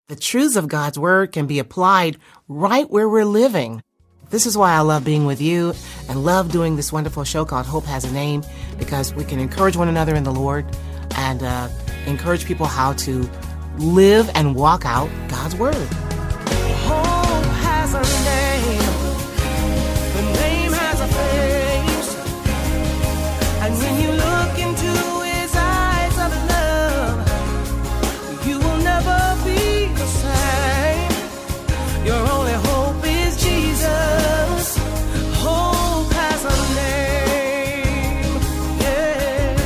the truths of God's Word can be applied right where we're living. This is why I love being with you and love doing this wonderful show called Hope Has a Name, because we can encourage one another in the Lord and encourage people how to live and walk out God's Word. Hope has a name. The name has a face. And when you look into his eyes of love, you will never be the same. Your only hope is Jesus. Hope has a name. Yeah.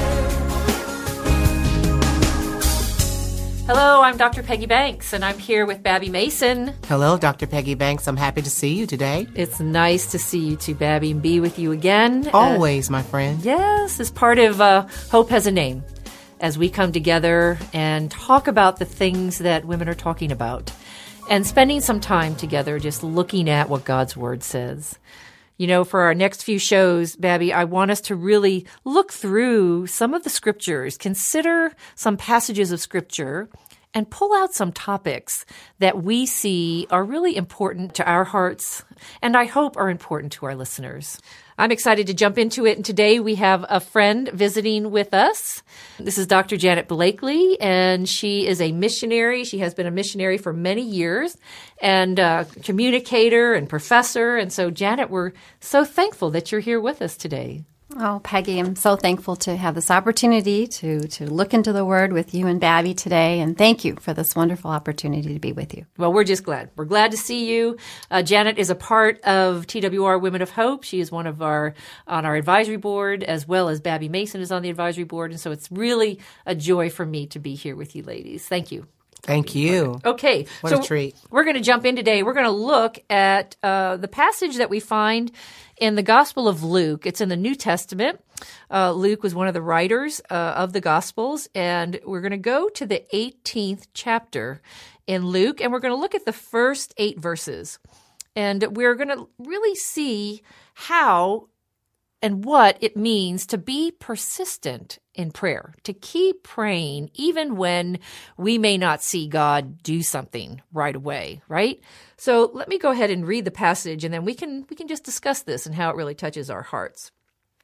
Hello, I'm Dr. Peggy Banks, and I'm here with Babby Mason. Hello, Dr. Peggy Banks. I'm happy to see you today. It's nice to see you too, Babby, and be with you again. Always, my friend. Yes, as part of Hope Has a Name, as we come together and talk about the things that women are talking about and spending some time together just looking at what God's Word says. You know, for our next few shows, Babby, I want us to really look through some of the scriptures, consider some passages of scripture, and pull out some topics that we see are really important to our hearts and I hope are important to our listeners. I'm excited to jump into it, and today we have a friend visiting with us. This is Dr. Janet Blakely, and she is a missionary. She has been a missionary for many years and a communicator and professor. And so, Janet, we're so thankful that you're here with us today. Oh, Peggy, I'm so thankful to have this opportunity to look into the Word with you and Babby today, and thank you for this wonderful opportunity to be with you. Well, we're just glad. We're glad to see you. Janet is a part of TWR Women of Hope. She is one of on our advisory board, as well as Babby Mason is on the advisory board, and so it's really a joy for me to be here with you ladies. Thank you. Thank you. Okay. What a treat. We're going to jump in today. We're going to look at the passage that we find in the Gospel of Luke. It's in the New Testament. Luke was one of the writers of the Gospels, and we're going to go to the 18th chapter in Luke, and we're going to look at the first 8 verses. And we're going to really see how and what it means to be persistent in prayer, to keep praying even when we may not see God do something right away, right? So let me go ahead and read the passage, and then we can just discuss this and how it really touches our hearts.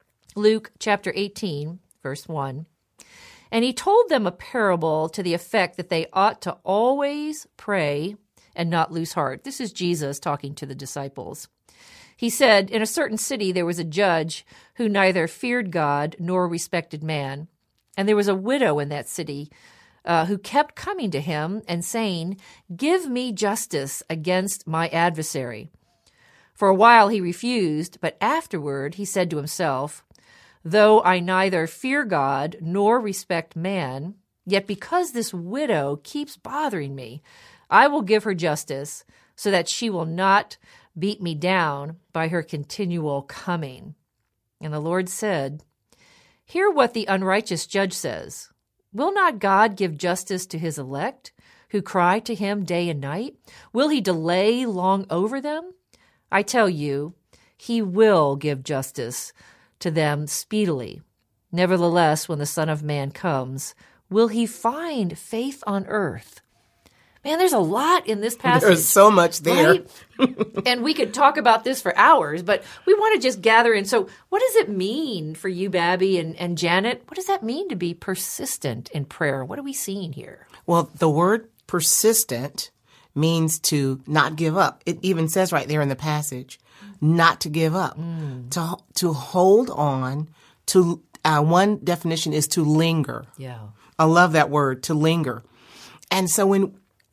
Luke chapter 18, verse 1. And he told them a parable to the effect that they ought to always pray and not lose heart. This is Jesus talking to the disciples. He said, in a certain city there was a judge who neither feared God nor respected man. And there was a widow in that city who kept coming to him and saying, "Give me justice against my adversary." For a while he refused, but afterward he said to himself, "Though I neither fear God nor respect man, yet because this widow keeps bothering me, I will give her justice so that she will not beat me down by her continual coming." And the Lord said, "Hear what the unrighteous judge says. Will not God give justice to his elect, who cry to him day and night? Will he delay long over them? I tell you, he will give justice to them speedily. Nevertheless, when the Son of Man comes, will he find faith on earth?" Man, there's a lot in this passage. There's so much there. Right? And we could talk about this for hours, but we want to just gather in. So what does it mean for you, Babby and Janet? What does that mean to be persistent in prayer? What are we seeing here? Well, the word persistent means to not give up. It even says right there in the passage, not to give up, to hold on to. One definition is to linger. Yeah. I love that word, to linger. And so when,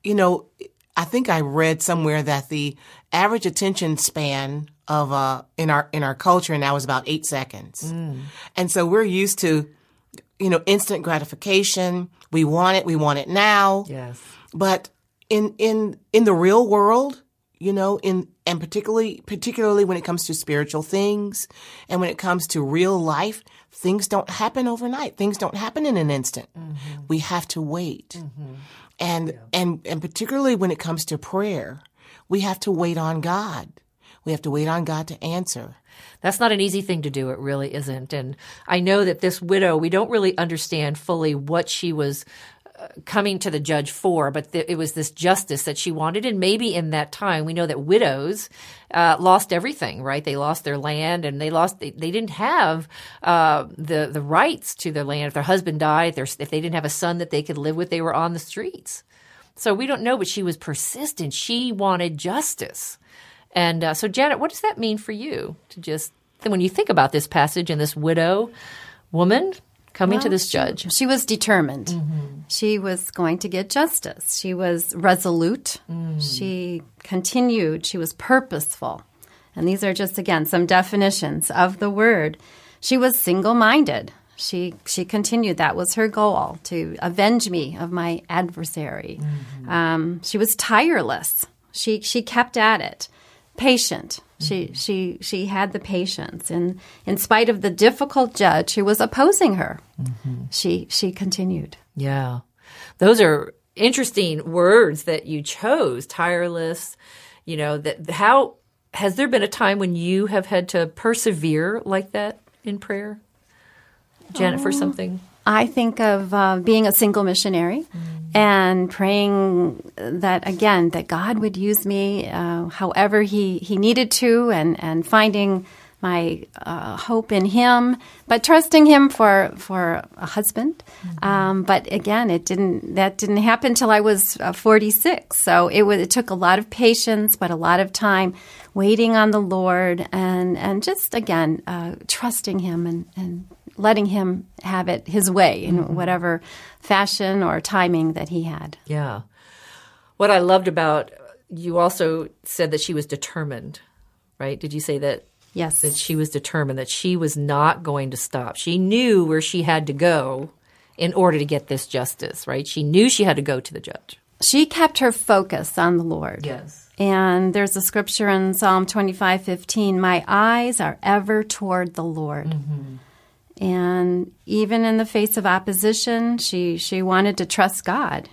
I think I read somewhere that the average attention span of in our culture now is about 8 seconds. And so we're used to, instant gratification. We want it now. Yes. But in the real world, and particularly when it comes to spiritual things and when it comes to real life, things don't happen overnight. Things don't happen in an instant. Mm-hmm. We have to wait. Mm-hmm. And particularly when it comes to prayer, we have to wait on God. We have to wait on God to answer. That's not an easy thing to do. It really isn't. And I know that this widow, we don't really understand fully what she was coming to the judge for, but it was this justice that she wanted. And maybe in that time, we know that widows lost everything, right? They lost their land, and they didn't have the rights to their land. If their husband died, if they didn't have a son that they could live with, they were on the streets. So we don't know, but she was persistent. She wanted justice. And so, Janet, what does that mean for you when you think about this passage and this widow woman coming to this judge? She was determined. Mm-hmm. She was going to get justice. She was resolute. Mm. She continued. She was purposeful. And these are just, again, some definitions of the word. She was single-minded. She continued. That was her goal, to avenge me of my adversary. Mm-hmm. She was tireless. She kept at it. Patient. Mm-hmm. She had the patience. And in spite of the difficult judge who was opposing her, mm-hmm. she continued. Yeah. Those are interesting words that you chose. Tireless. How has there been a time when you have had to persevere like that in prayer? Janet, for something? I think of being a single missionary and praying that God would use me however he needed to, and finding my hope in him, but trusting him for a husband. Mm-hmm. But again, that didn't happen till I was 46. So it took a lot of patience, but a lot of time waiting on the Lord, and just, again, trusting him and letting him have it his way in whatever fashion or timing that he had. Yeah. What I loved about, you also said that she was determined, right? Did you say that? Yes. That she was determined, that she was not going to stop. She knew where she had to go in order to get this justice, right? She knew she had to go to the judge. She kept her focus on the Lord. Yes. And there's a scripture in Psalm 25:15, my eyes are ever toward the Lord. Mm-hmm. And even in the face of opposition, she wanted to trust God.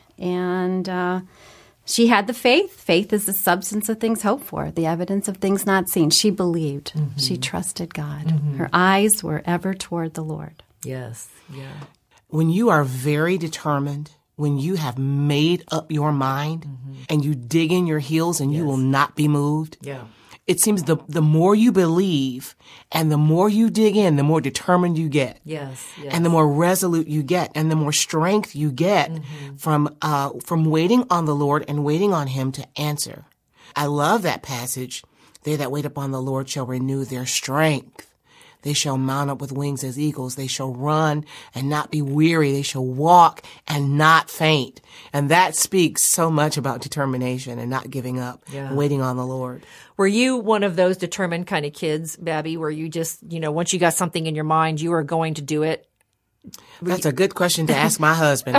And she had the faith. Faith is the substance of things hoped for, the evidence of things not seen. She believed. Mm-hmm. She trusted God. Mm-hmm. Her eyes were ever toward the Lord. Yes. Yeah. When you are very determined, when you have made up your mind, and you dig in your heels and you will not be moved. Yeah. It seems the more you believe and the more you dig in, the more determined you get. Yes. And the more resolute you get, and the more strength you get from waiting on the Lord and waiting on him to answer. I love that passage. They that wait upon the Lord shall renew their strength. They shall mount up with wings as eagles. They shall run and not be weary. They shall walk and not faint. And that speaks so much about determination and not giving up, and waiting on the Lord. Were you one of those determined kind of kids, Babby, where you just, once you got something in your mind, you were going to do it? That's a good question to ask my husband.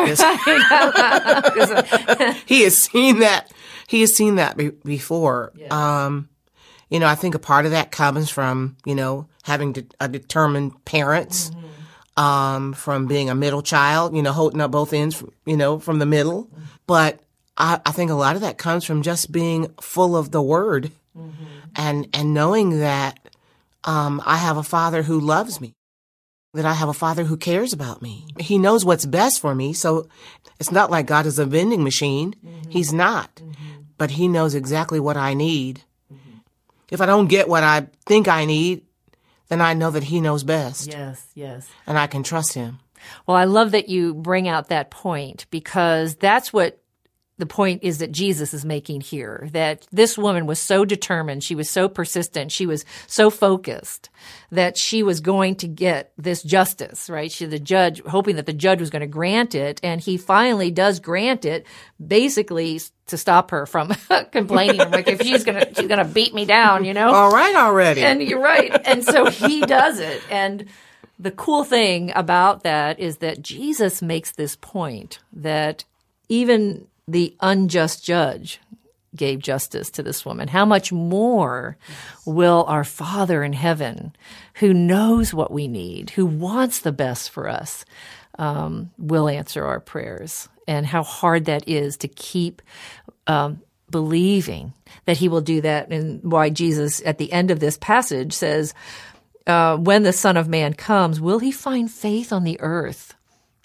He has seen that. He has seen that before. Yeah. I think a part of that comes from, having a determined parents, from being a middle child, holding up both ends, from the middle. But I think a lot of that comes from just being full of the Word, and knowing that I have a Father who loves me, that I have a Father who cares about me. He knows what's best for me. So it's not like God is a vending machine. He's not. But he knows exactly what I need. If I don't get what I think I need, then I know that he knows best. Yes. And I can trust him. Well, I love that you bring out that point, because that's what the point is that Jesus is making here, that this woman was so determined, she was so persistent, she was so focused that she was going to get this justice, right? The judge, hoping that the judge was going to grant it, and he finally does grant it, basically to stop her from complaining. I'm like, if she's gonna beat me down, All right already. And you're right. And so he does it. And the cool thing about that is that Jesus makes this point that even the unjust judge gave justice to this woman. How much more will our Father in heaven, who knows what we need, who wants the best for us, will answer our prayers? And how hard that is to keep believing that he will do that. And why Jesus, at the end of this passage, says, when the Son of Man comes, will he find faith on the earth?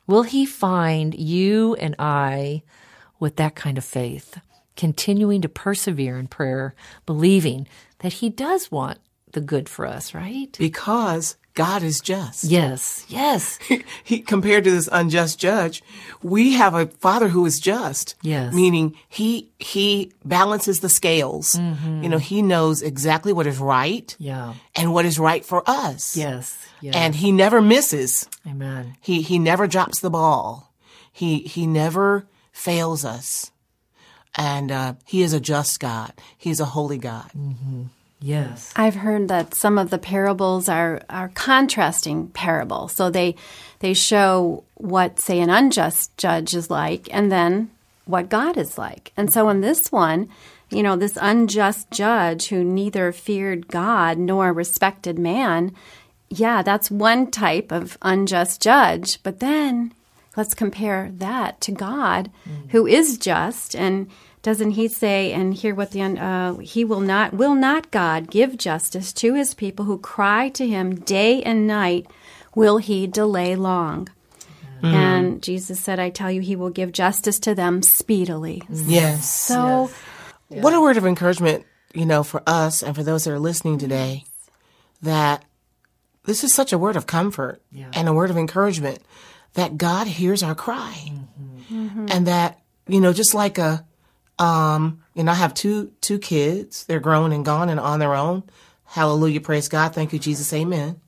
Will he find you and I with that kind of faith, continuing to persevere in prayer, believing that he does want the good for us, right? Because God is just. Yes, yes. He, compared to this unjust judge, we have a Father who is just. Yes. Meaning he balances the scales. You know, he knows exactly what is right. Yeah. And what is right for us. Yes. Yes. And he never misses. Amen. He never drops the ball. He never fails us. And he is a just God. He's a holy God. Yes. I've heard that some of the parables are contrasting parables. So they show what, say, an unjust judge is like and then what God is like. And so in this one, you know, this unjust judge who neither feared God nor respected man, yeah, that's one type of unjust judge. But then let's compare that to God, who is just. And doesn't he say, and hear what he will not God give justice to his people who cry to him day and night? Will he delay long? And Jesus said, I tell you, he will give justice to them speedily. Yes. So What a word of encouragement, you know, for us and for those that are listening today, that this is such a word of comfort and a word of encouragement that God hears our cry. And that, you know, just like you know, I have two kids. They're grown and gone and on their own. Hallelujah, praise God. Thank you, Jesus, amen.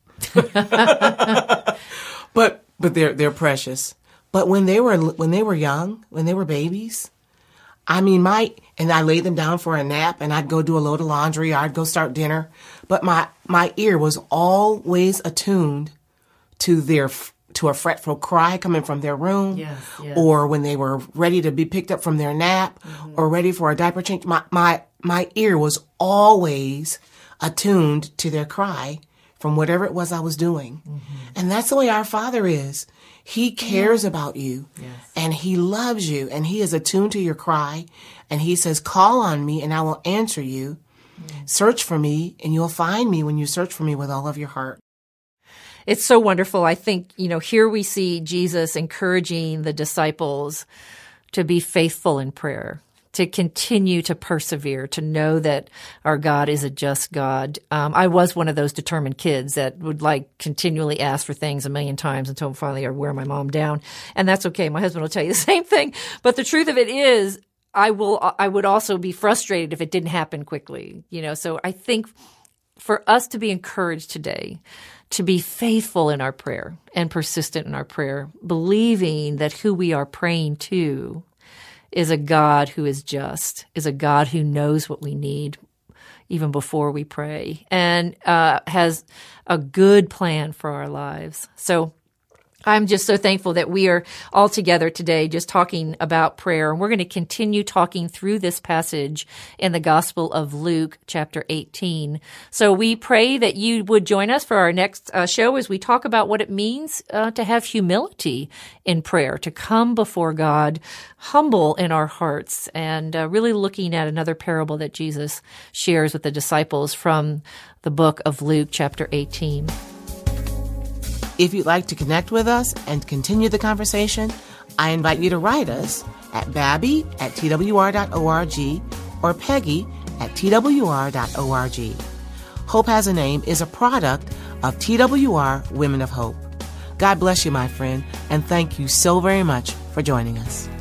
But they're precious. But when they were young, when they were babies, I mean, and I laid them down for a nap and I'd go do a load of laundry or I'd go start dinner. But my ear was always attuned to a fretful cry coming from their room, or when they were ready to be picked up from their nap or ready for a diaper change. My ear was always attuned to their cry from whatever it was I was doing. And that's the way our Father is. He cares about you and he loves you and he is attuned to your cry. And he says, call on me and I will answer you. Search for me and you'll find me when you search for me with all of your heart. It's so wonderful. I think, you know, here we see Jesus encouraging the disciples to be faithful in prayer, to continue to persevere, to know that our God is a just God. I was one of those determined kids that would continually ask for things a million times until finally I wear my mom down. And that's okay. My husband will tell you the same thing. But the truth of it is, I would also be frustrated if it didn't happen quickly, you know. So I think for us to be encouraged today, to be faithful in our prayer and persistent in our prayer, believing that who we are praying to is a God who is just, is a God who knows what we need even before we pray, and has a good plan for our lives. So I'm just so thankful that we are all together today just talking about prayer. And we're going to continue talking through this passage in the Gospel of Luke, chapter 18. So we pray that you would join us for our next show as we talk about what it means to have humility in prayer, to come before God humble in our hearts, and really looking at another parable that Jesus shares with the disciples from the book of Luke, chapter 18. If you'd like to connect with us and continue the conversation, I invite you to write us at babby@twr.org or peggy@twr.org. Hope Has a Name is a product of TWR Women of Hope. God bless you, my friend, and thank you so very much for joining us.